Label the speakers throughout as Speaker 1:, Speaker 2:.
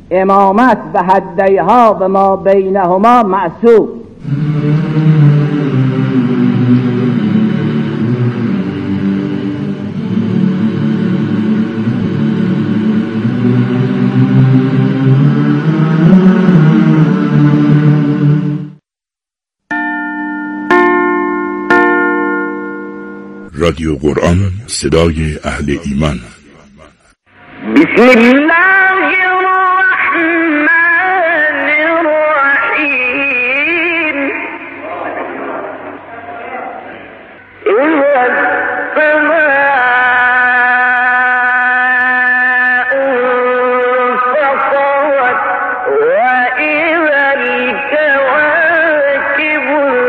Speaker 1: امامت و هدیها و ما بینهما معصوم.
Speaker 2: رادیو قرآن، صدای اهل ایمان.
Speaker 3: بسم الله الرحمن الرحیم. اذا السماء انفطرت واذا الكواكب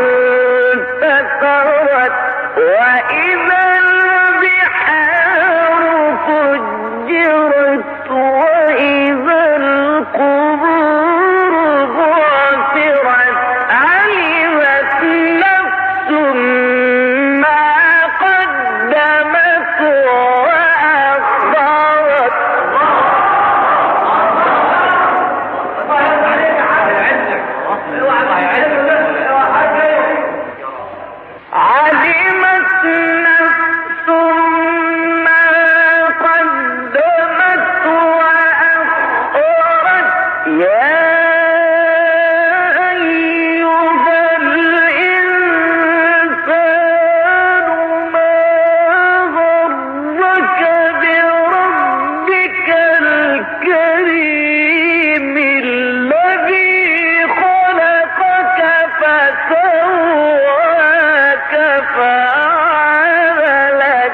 Speaker 3: انتثرت واذا البحار فجرت واذا القبور بعثرت علمت نفس ما قدمت وأخرت. علمت نفس ما قدمت وأخرت. يا أيها الإنسان ما غرك بربك الكريم الذي خلقك فسواك فعدلك.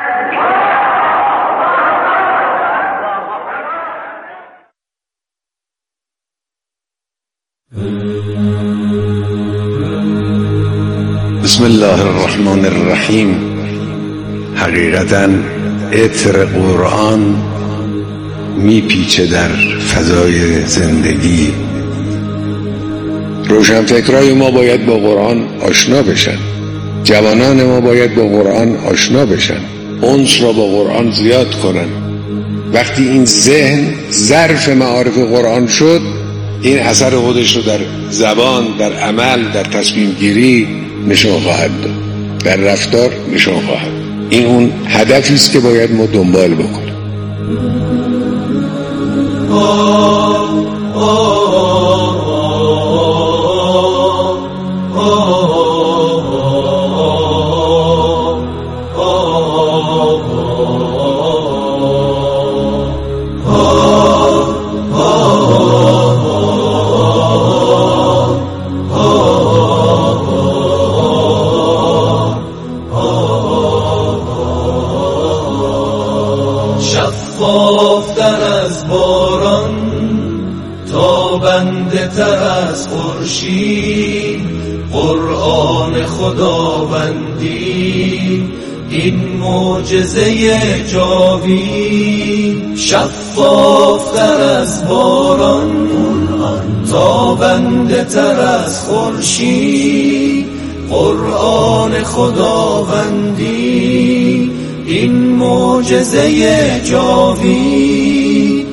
Speaker 4: بسم الله الرحمن الرحیم. حقیقتاً عطر قرآن میپیچه در فضای زندگی. روشنفکرای ما باید با قرآن آشنا بشن، جوانان ما باید با قرآن آشنا بشن، انس را با قرآن زیاد کنن. وقتی این ذهن ظرف معارف قرآن شد، این اثر خودش رو در زبان، در عمل، در تصمیم گیری نشون خواهد داد، در رفتار نشون خواهد. این اون هدفی است که باید ما دنبال بکنیم.
Speaker 5: شفافتر از باران، تابنده تر از خورشید، قرآن خداوندی این معجزه جاوید. شفافتر از باران، تابنده تر از خورشید، قرآن خداوندی این معجزه جاوید.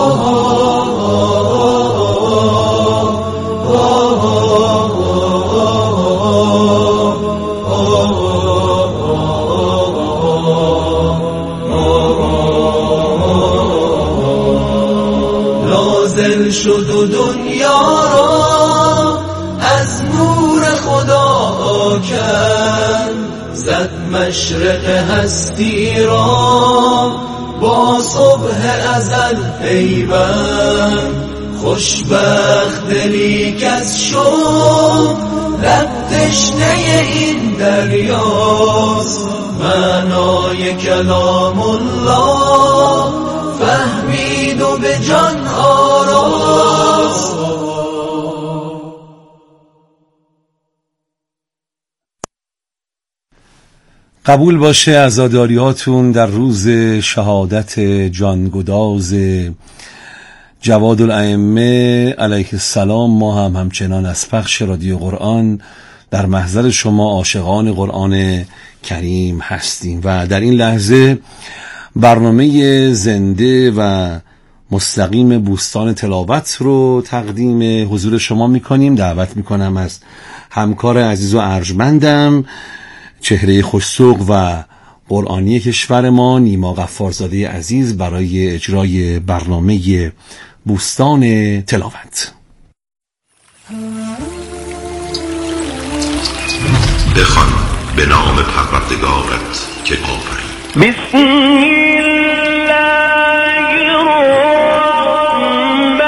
Speaker 5: نازل شد و دنیا را از نور خدا کرد، زد مشرق هستی را با صبح ازل پیوند. خوشبخت دلی کز شد لب تشنه این دریاست، معنای کلام الله فهمید و به جان آراست.
Speaker 6: قبول باشه عزاداریاتون در روز شهادت جانگداز جواد الائمه علیه السلام. ما هم همچنان از پخش رادیو قرآن در محضر شما عاشقان قرآن کریم هستیم و در این لحظه برنامه زنده و مستقیم بوستان تلاوت رو تقدیم حضور شما میکنیم. دعوت میکنم از همکار عزیز و ارجمندم، چهره خوش‌ذوق و قرآنی کشور ما، نیما غفارزاده عزیز، برای اجرای برنامه بوستان تلاوت.
Speaker 7: بخوان به نام پروردگارت که آفرید.
Speaker 3: بسم الله الرحمن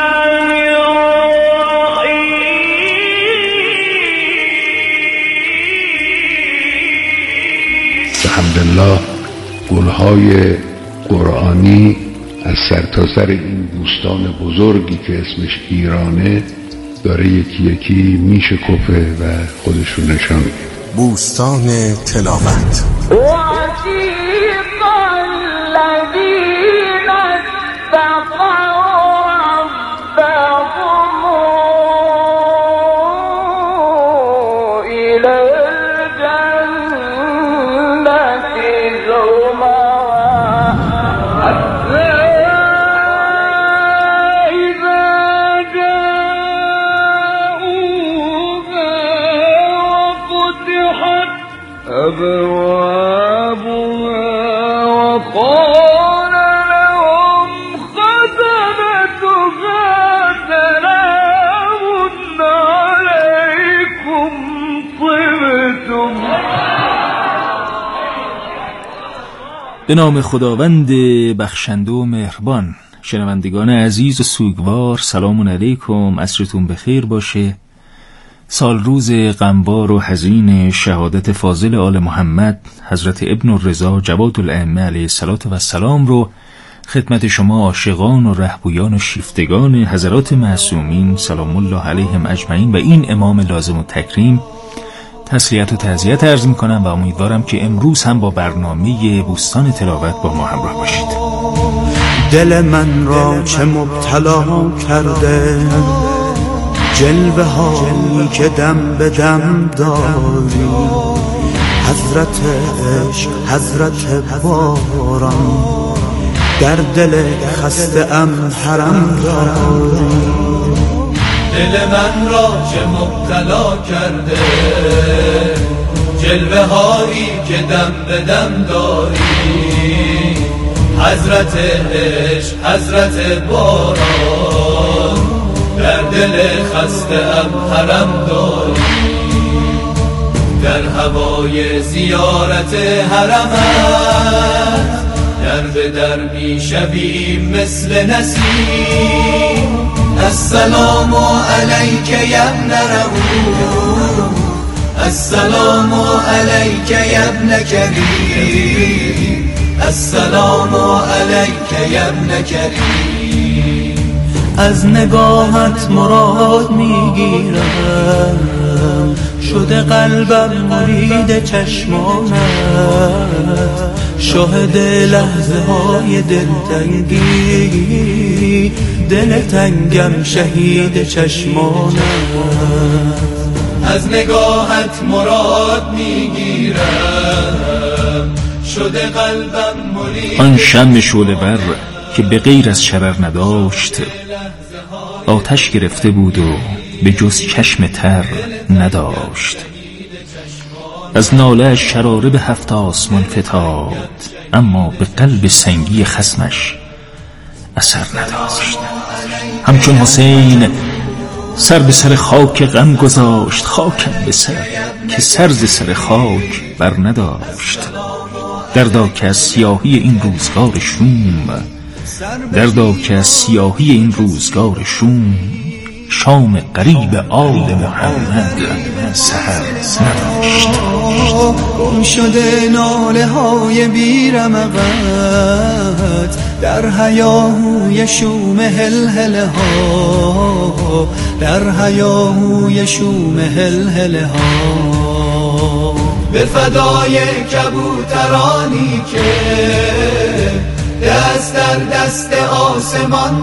Speaker 3: الرحیم.
Speaker 4: الحمدلله گلهای قرآنی از سرتاسر این بوستان بزرگی که اسمش ایرانه داره یکی یکی میشکفه و خودش رو نشان میده.
Speaker 8: بوستان تلاوت.
Speaker 9: به نام خداوند بخشنده و مهربان. شنوندگان عزیز و سوگوار، سلام علیکم، عصرتون بخیر باشه. سال روز غمبار و حزین شهادت فاضل آل محمد حضرت ابن الرضا جواد الائمه علیه السلام رو خدمت شما عاشقان و رهبویان و شیفتگان حضرات معصومین سلام الله علیهم اجمعین و این امام لازم و تکریم تسلیت و تعزیت عرض میکنم و امیدوارم که امروز هم با برنامه بوستان تلاوت با ما همراه باشید.
Speaker 10: دل من را چه مبتلا کرده جلوه هایی که دم به دم داری، حضرت عشق، حضرت باران، در دل خسته ام حرم داری.
Speaker 5: دل من را چه مبتلا کرده جلوه هایی که دم به دم داری، حضرت عشق، حضرت باران، در دل خسته ام حرم داری. در هوای زیارت حرمت در به در می شویم مثل نسیم. السلام علیک یا ابن رؤوف، السلام علیک یا ابن کریم، السلام علیک یا ابن کریم.
Speaker 10: از نگاهت مراد میگیرم، شده قلبم مرید چشمانت، شاهد لحظه های دلتنگی، دل تنگم شهید چشمانت.
Speaker 5: از نگاهت مراد میگیرم، شده قلبم مرید.
Speaker 9: آن شمع شعله بر که به غیر از شرر نداشت، آتش گرفته بود و به جز چشم تر نداشت. از ناله شراره به هفت آسمان فتاد، اما به قلب سنگی خصمش اثر نداشت. همچون حسین سر به سر خاک غم گذاشت، خاکم به سر که سر ز سر خاک بر نداشت. دردا که از سیاهی این روزگار شوم، دردا که از سیاهی این روزگار شوم، شام قریب آل محمد سحر نداشت.
Speaker 10: گم شده ناله های بیرمقت در هیاهوی شوم هلهله ها، در هیاهوی شوم هلهله ها.
Speaker 5: به فدای کبوترانی که دست در دست آسمان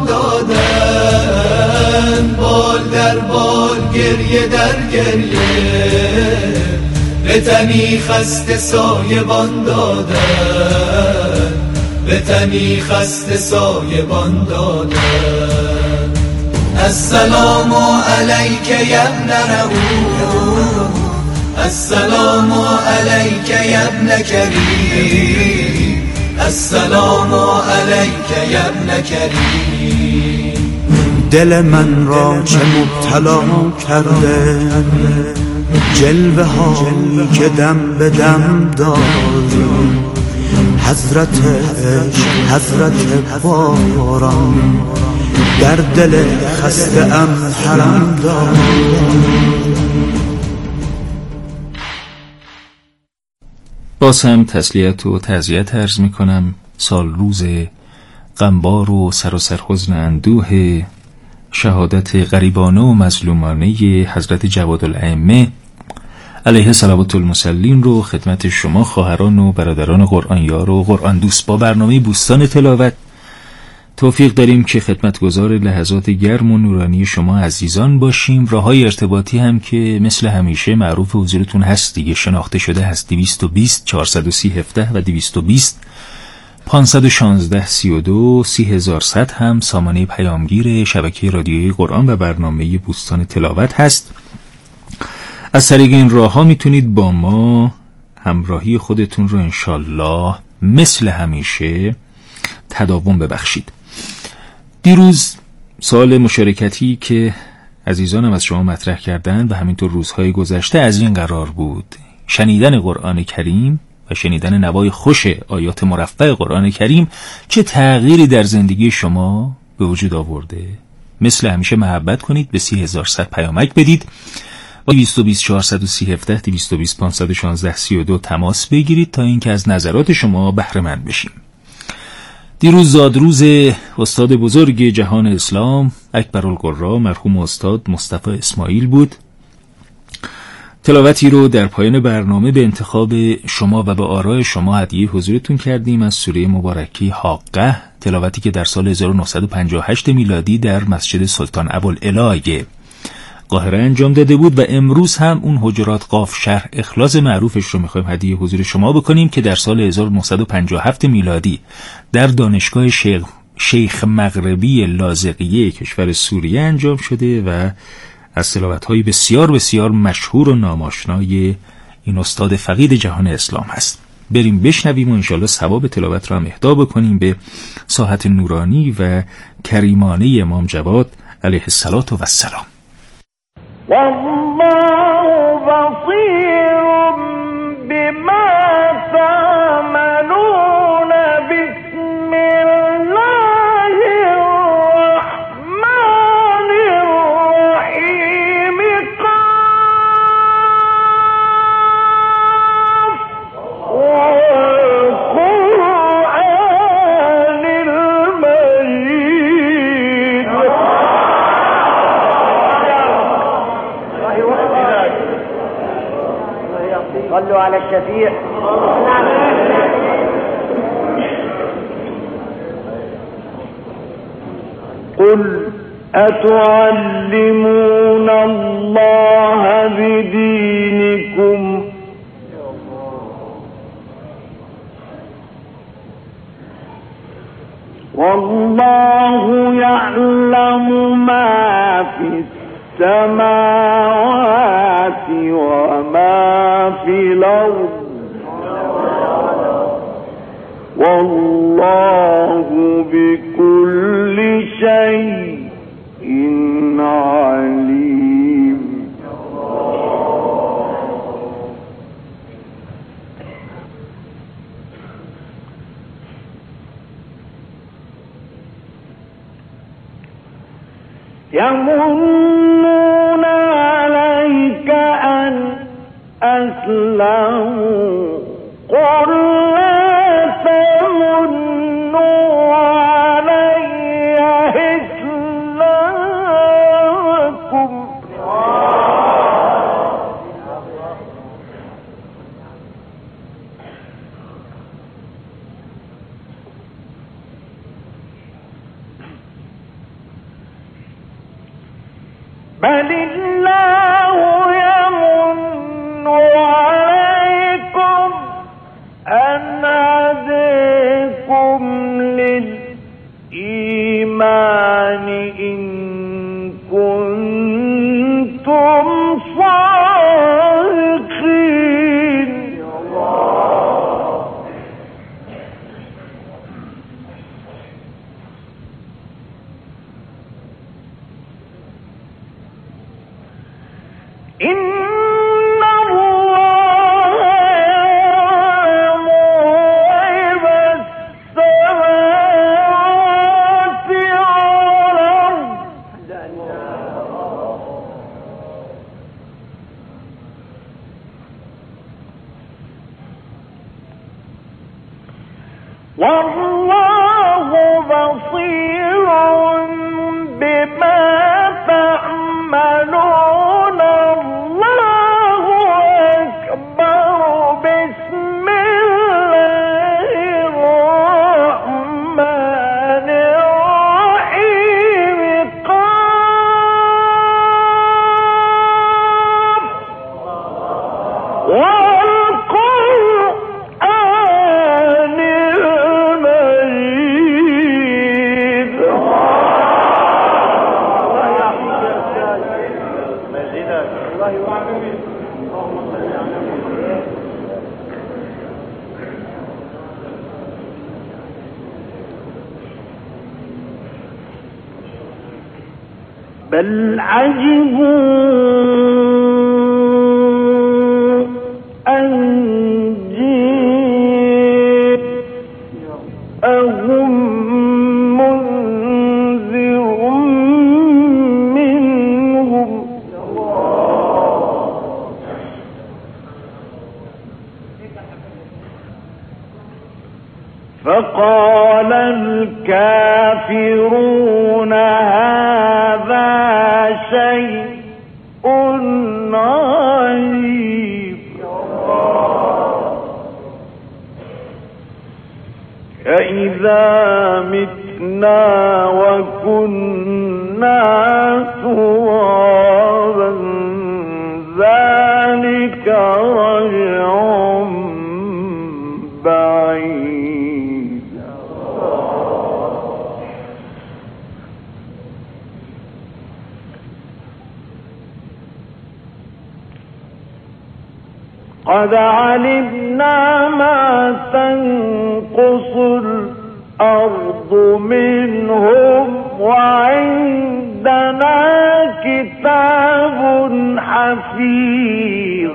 Speaker 5: دادن، بال در بال گریه در گریه، به تنی خسته سایبان دادن، به تنی خسته سایبان دادن. السلام علیک یا ابن رؤوف، السلام علیک یا ابن کریم، السلام علیک یا ابن کریم.
Speaker 10: دل من را چه مبتلا کرده جلوه هایی که دم به دم داری، حضرت عشق، حضرت باران، در دل خسته ام حرم داری.
Speaker 9: باز هم تسلیت و تعزیت عرض می کنم. سال روز غمبار و سر و سرحزن اندوه شهادت غریبانه و مظلومانه حضرت جوادالائمه علیه صلوات المسلین رو خدمت شما خواهران و برادران قرآن یار و قرآن دوست با برنامه بوستان تلاوت توفیق داریم که خدمتگزار لحظات گرم و نورانی شما عزیزان باشیم. راههای ارتباطی هم که مثل همیشه معروف حضورتون هست دیگه، شناخته شده هست. 220 430 17 و 220 516 32 3100 هم سامانه پیامگیر شبکه رادیویی قرآن و برنامه بوستان تلاوت هست. از طریق این راه ها میتونید با ما همراهی خودتون رو انشالله مثل همیشه تداوم ببخشید. دیروز سوال مشارکتی که عزیزانم از شما مطرح کردن و همینطور روزهای گذشته از این قرار بود: شنیدن قرآن کریم و شنیدن نوای خوش آیات مرفع قرآن کریم چه تغییری در زندگی شما به وجود آورده؟ مثل همیشه محبت کنید، به 3100 پیامک بدید، با 220 430 17 220 516 32 تماس بگیرید تا اینکه از نظرات شما بهره مند بشیم. دیروز زادروز استاد بزرگ جهان اسلام اکبرالقرا مرحوم استاد مصطفی اسماعیل بود. تلاوتی رو در پایان برنامه به انتخاب شما و به آراء شما هدیه حضورتون کردیم از سوره مبارکه حاقه، تلاوتی که در سال 1958 میلادی در مسجد سلطان ابوالعلاء قاهره انجام داده بود و امروز هم اون حجرات قاف شرح اخلاص معروفش رو میخوایم هدیه حضور شما بکنیم که در سال 1957 میلادی در دانشگاه شیخ مغربی لاذقیه کشور سوریه انجام شده و از تلاوت‌های بسیار بسیار مشهور و ناماشنای این استاد فقید جهان اسلام هست. بریم بشنویم و انشالله ثواب تلاوت را هم اهدا بکنیم به ساحت نورانی و کریمانه امام جواد علیه السلام.
Speaker 3: والله بصير بما تعملون بسم الله الرحمن الرحيم قاف والقرآن المجيد.
Speaker 1: صلوا على الشفيع.
Speaker 3: قل أتعلمون الله بدينكم والله يعلم ما في السماوات وما في الأرض والله بكل شيء عليم. يمنون عليك أن أسلموا قل لا تمنوا علي إسلامكم بل الله يمن عليكم أن هديكم والله بصير بما تعملون الله أكبر بسم الله الرحمن الرحيم بل عجبوا أن جاءهم منذر منهم فقال الكافرون هذا شيء عجيب أإذا متنا وكنا ترابا ذلك رجع بعيد قد علمنا ما تنقص الأرض منهم وعندنا كتاب حفيظ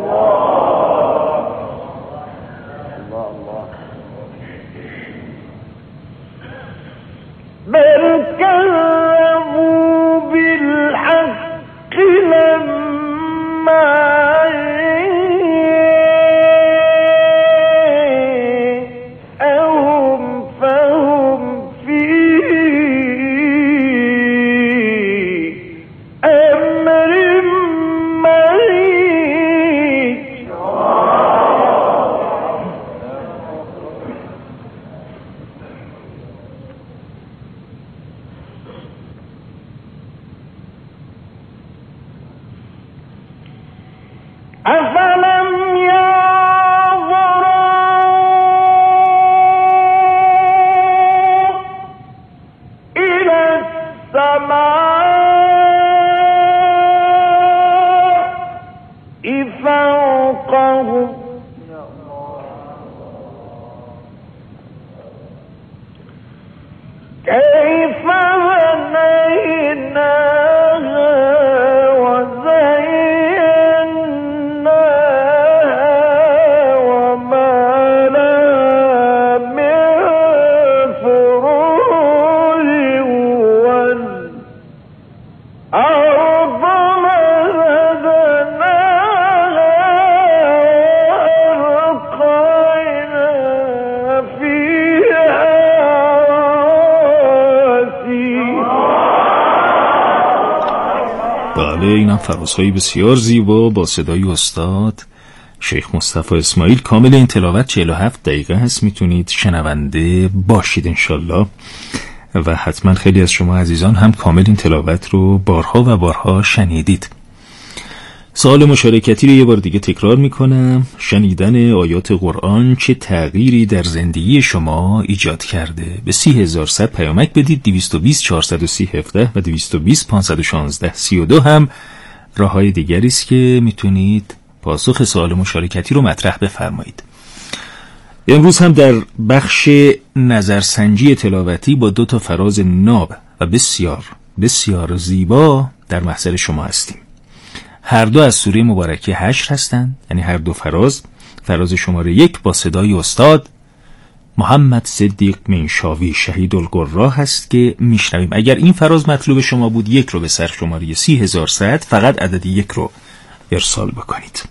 Speaker 3: بل كذبوا بالحق لما أفلم ينظروا إلى السماء فوقهم كيف بنيناها
Speaker 9: اینم فرازهای بسیار زیبا با صدای استاد شیخ مصطفی اسماعیل. کامل این تلاوت 47 دقیقه هست، میتونید شنونده باشید انشالله. و حتما خیلی از شما عزیزان هم کامل این تلاوت رو بارها و بارها شنیدید. سوال مشارکتی رو یه بار دیگه تکرار میکنم. شنیدن آیات قرآن چه تغییری در زندگی شما ایجاد کرده؟ به 30100 پیامک بدید. 220 430 17 و 220 516 32 هم راههای دیگری است که میتونید پاسخ سوال مشارکتی رو مطرح بفرمایید. امروز هم در بخش نظرسنجی تلاوتی با 2 فراز ناب و بسیار بسیار زیبا در محضر شما هستیم. هر دو از سوره مبارکه حشر هستند، یعنی هر دو فراز شماره 1 با صدای استاد محمد صدیق منشاوی شهید القرا هست که میشنویم. اگر این فراز مطلوب شما بود 1 رو به سر شماره 30100 فقط عدد 1 رو ارسال بکنید.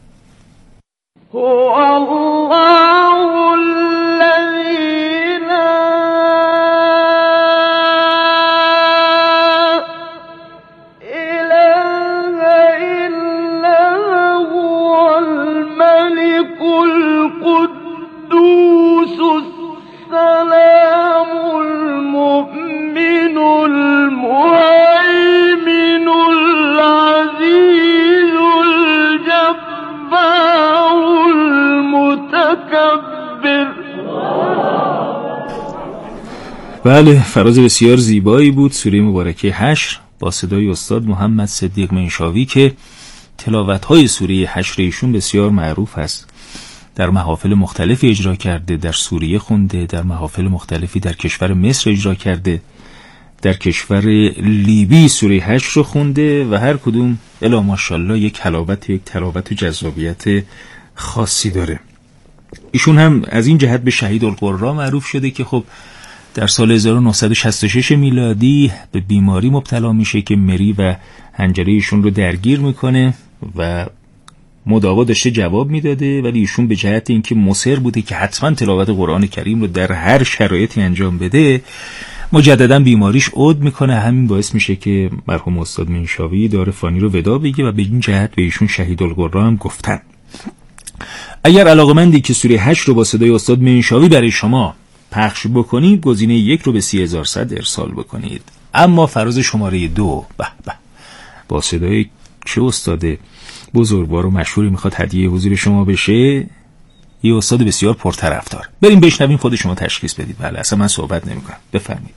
Speaker 9: بله، فراز بسیار زیبایی بود. سوره مبارکه حشر با صدای استاد محمد صدیق منشاوی که تلاوت‌های سوره حشر ایشون بسیار معروف است. در محافل مختلفی اجرا کرده، در سوریه خونده، در محافل مختلفی در کشور مصر اجرا کرده، در کشور لیبی سوره حشر رو خونده و هر کدوم الا ماشاءالله یک حلاوت، یک تراوت و جذابیت خاصی داره. ایشون هم از این جهت به شهید القرا معروف شده که خب در سال 1966 میلادی به بیماری مبتلا میشه که مری و حنجره ایشون رو درگیر میکنه و مداوا داشته جواب میداده، ولی ایشون به جهت اینکه مصر بوده که حتما تلاوت قرآن کریم رو در هر شرایطی انجام بده، مجددا بیماریش عود میکنه. همین باعث میشه که مرحوم استاد منشاوی دار فانی رو ودا بگه و به این جهت به ایشون شهید القرا هم گفتن. اگر علاقمندی که سوره حشر رو با صدای استاد منشاوی برای شما پخش بکنید، گزینه 1 رو به 30100 ارسال بکنید. اما فراز شماره 2 با صدای چه استاد بزرگوار و مشهوری میخواد هدیه حضور شما بشه؟ یه استاد بسیار پرطرفدار. بریم بشنویم، خود شما تشخیص بدید. بله، اصلا من صحبت نمی‌کنم، بفرمایید.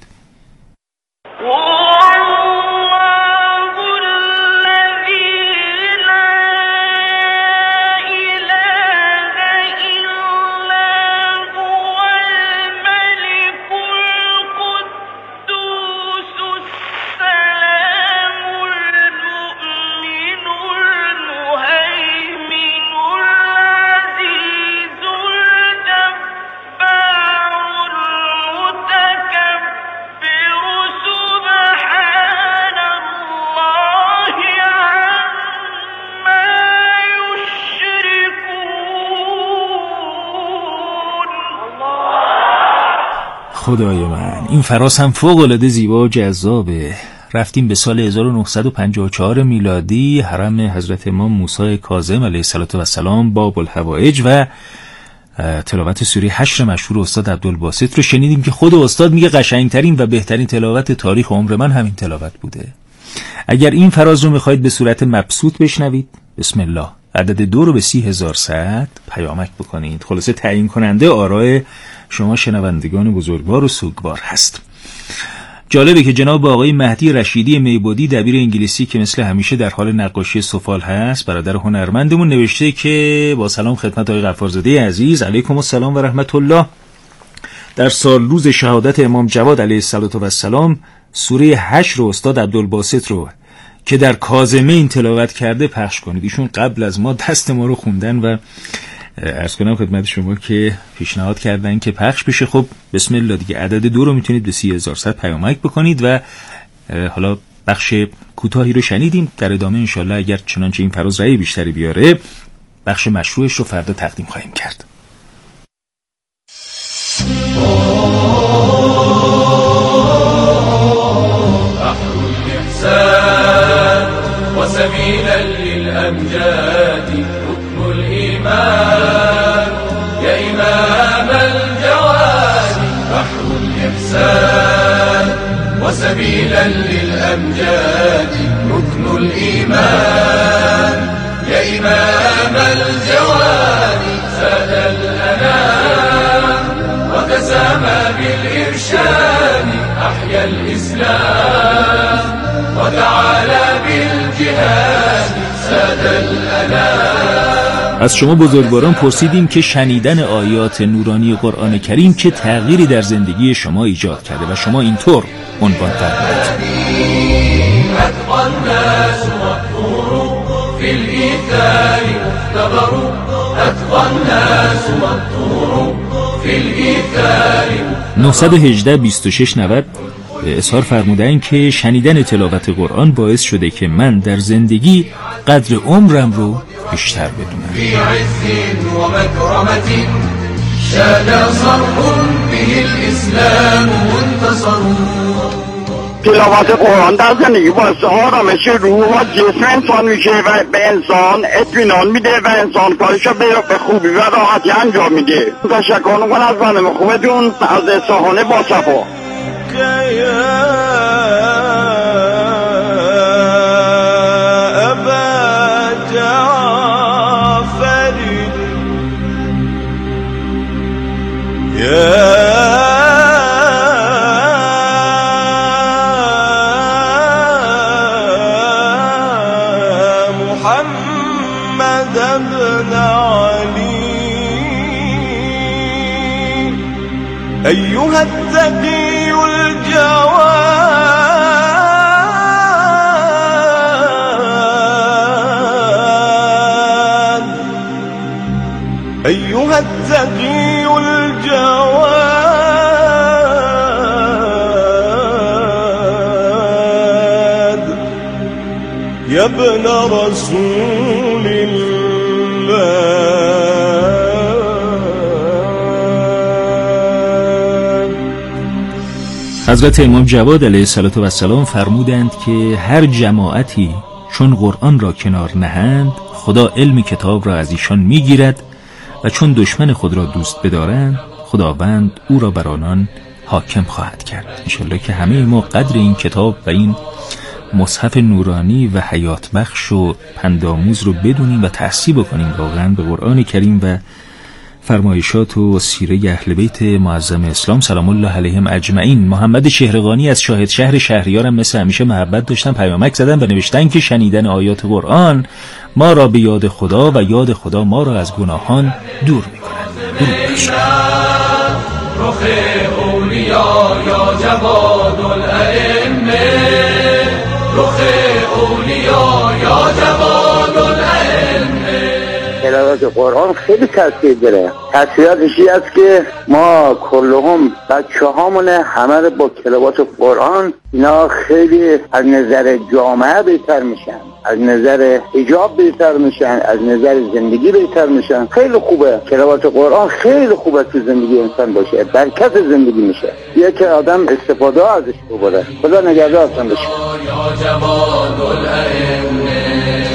Speaker 9: خدای من، این فراز هم فوق‌العاده زیبا و جذابه. رفتیم به سال 1954 میلادی، حرم حضرت امام موسی کاظم علیه السلام، باب الحوائج و تلاوت سوره حشر مشهور استاد عبدالباسط رو شنیدیم که خود استاد میگه قشنگترین و بهترین تلاوت تاریخ عمر من همین تلاوت بوده. اگر این فراز رو میخواید به صورت مبسوط بشنوید، بسم الله، عدد 2 رو به 30100 پیامک بکنید. خلاصه تعیین کننده آراء شما شنوندگان بزرگوار و سوگوار هست. جالبه که جناب آقای مهدی رشیدی میبودی، دبیر انگلیسی که مثل همیشه در حال نقاشی سفال هست، برادر هنرمندمون، نوشته که با سلام خدمت آقای غفارزاده عزیز، علیکم السلام و رحمت الله. در سال روز شهادت امام جواد علیه السلام سوره حشر رو استاد عبدالباسط رو که در کاظمین تلاوت کرده پخش کنید. ایشون قبل از ما دست ما رو خوندن و عرض کنم خدمت شما که پیشنهاد کردن که پخش بشه. خب بسم الله دیگه، عدد 2 رو میتونید به 30100 پیامک بکنید و حالا بخش کوتاهی رو شنیدیم. در ادامه انشالله اگر چنانچه این فراز رأی بیشتری بیاره، بخش مشروعش رو فردا تقدیم خواهیم کرد.
Speaker 5: وسبيلا للأمجاد ركن الإيمان يا إمام الجواد بحر الإحسان وسبيلا للأمجاد ركن الإيمان يا إمام الجواد ساد الأنام وتسامى بالإرشاد أحيا الإسلام وتعالى بالجهاد ساد الأنام.
Speaker 9: از شما بزرگواران پرسیدیم که شنیدن آیات نورانی قرآن کریم چه تغییری در زندگی شما ایجاد کرده و شما اینطور عنوان فرمودید:
Speaker 5: في الإيثار مختبر أتقى الناس والطور في الإيثار
Speaker 9: 918 26 90 اظهار فرمودن که شنیدن تلاوت قرآن باعث شده که من در زندگی قدر عمرم رو بیشتر بدونم.
Speaker 5: فی عز و مکرمت شاد صرح به الاسلام منتصر.
Speaker 3: تلاوت قرآن در زندگی باعث آرامش روح و جسم انسان میشه و به انسان اطمینان میده و انسان کارشو به خوبی و راحتی انجام میده. تشکر میکنم از خانم خوبتون از اصفهان با صفا.
Speaker 5: محمد ابن علي أيها التقي الجواد أيها التقي الجواد يا ابن رسول الله.
Speaker 9: حضرت امام جواد علیه السلام فرمودند که هر جماعتی چون قرآن را کنار نهند خدا علم کتاب را از ایشان میگیرد و چون دشمن خود را دوست بدارند خداوند او را بر آنان حاکم خواهد کرد. انشالله که همه ما قدر این کتاب و این مصحف نورانی و حیات بخش و پندآموز رو بدونیم و تحصیل بکنیم واقعا به قرآن کریم و فرمایشات و سیره اهل بیت معظم اسلام سلام الله علیهم اجمعین. محمد شهرقانی از شاهد شهر شهریارم مثل همیشه محبت داشتن، پیامک زدن و نوشتن که شنیدن آیات قرآن ما را به یاد خدا و یاد خدا ما را از گناهان دور می‌کند.
Speaker 5: رخ اولیا یا جواد الائمه رخ اولیا یا جواد الائمه.
Speaker 3: تلاوت قرآن خیلی تاثیر داره. تاثیراتش است که ما کلهم بچه هامون همه رو با تلاوت قرآن اینا خیلی از نظر جامعه بهتر میشن، از نظر حجاب بهتر میشن، از نظر زندگی بهتر میشن. خیلی خوبه تلاوت قرآن، خیلی خوبه تو زندگی انسان باشه، برکت زندگی میشه. یک آدم استفاده ازش ببره. خدا نگهدارتون باشه.
Speaker 5: یا جواد الائمه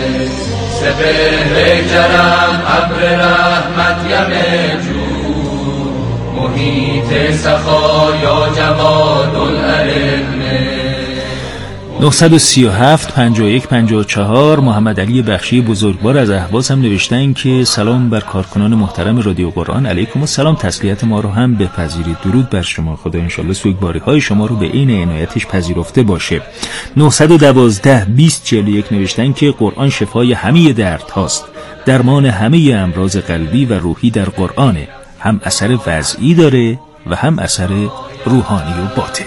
Speaker 5: سپهر کرم ابر رحمت یمجور محیط سخا یا جواد الائمه.
Speaker 9: 937 51 54 محمد علی بخشی بزرگوار از اهواز هم نوشتن که سلام بر کارکنان محترم رادیو قرآن، علیکم السلام، تسلیت ما رو هم بپذیرید. درود بر شما، خدا انشالله سوگواری های شما رو به عین عنایتش پذیرفته باشه. 912 20 41 نوشتن که قرآن شفای همه درد هاست، درمان همه امراض قلبی و روحی در قرآنه، هم اثر وضعی داره و هم اثر روحانی و باطنی.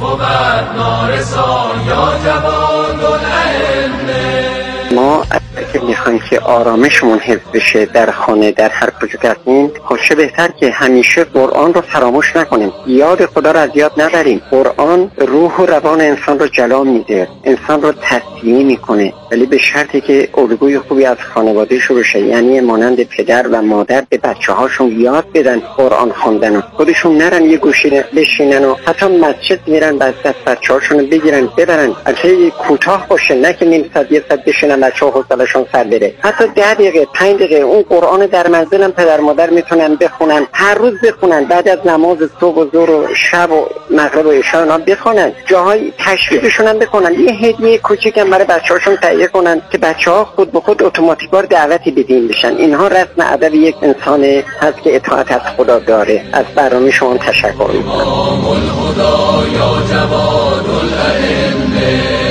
Speaker 11: ما اگه میخوایم که آرامشمون حفظ بشه در خانه، در هر کجا که هستیم، خب چه بهتر که همیشه قرآن رو فراموش نکنیم، یاد خدا رو از یاد نبریم. قرآن روح و روان انسان رو جلا میده، انسان رو تصفیه میکنه، ولی به شرطی که الگوی خوبی از خانواده شروع بشه. یعنی مانند پدر و مادر به بچه‌هاشون یاد بدن قرآن خواندن، خودشون نرن یه گوشه بشینن و حتی مسجد میرن بعد دست بچه‌هاشون بگیرن ببرن. البته کوتاه باشه، نه که نیم ساعت یه ساعت بشینن بچه‌ها حوصله‌شون سر بره. حتی 10 دقیقه 5 دقیقه اون قرآن در منزلم پدر مادر میتونن بخونن، هر روز بخونن، بعد از نماز صبح و ظهر و شب و مغرب و عشا اونا بخونن، جاهای تشویقشون هم بکنن، یه هدیه کوچیکم برای بچه‌هاشون تهیه کنن که بچه‌ها خود به خود اتوماتیک وارد دعوتی به دین بشن. اینها رسم ادب یک انسان هست که اطاعت از خدا داره. از برنامه شما تشکر می‌کنم.